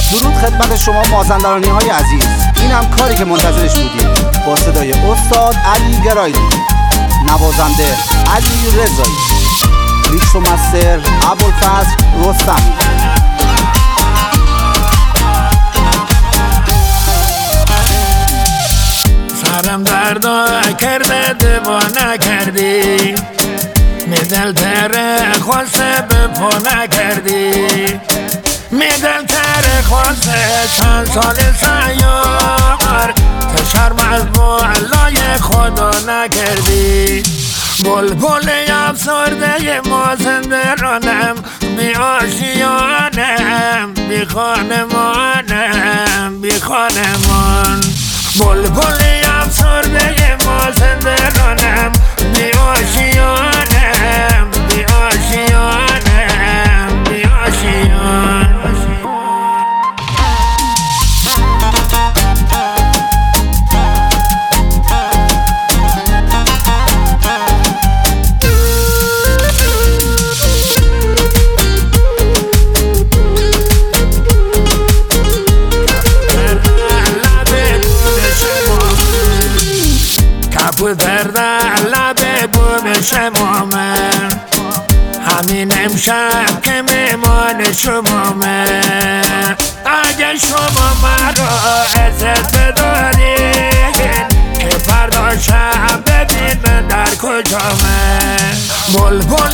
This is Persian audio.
درود خدمت شما مازندرانی های عزیز. این هم کاری که منتظرش بودیم، با صدای استاد علی گرایلی، نوازنده علی رضایی، میکس و مستر ابوالفضل رستمی. سرم درد کرده دیوانه کردی، می دل تر خواسته به پا نکردی، می دل تر خواسته چند سال سیار، تو شرم از بالای خدا نکردی. بلبل افسرده مازندرانم، بی آشیانم، بی خانمانم، بی خانمان. بلبل افسرده مازندرانم، بی آشیانم، بی آشیانم، بی آشیان. در لب بوم شمامه، همین امشب که میمان شمامه. اگه شما مرا عزت بدارین، که فردا شب ببین من در کجامه. بلبل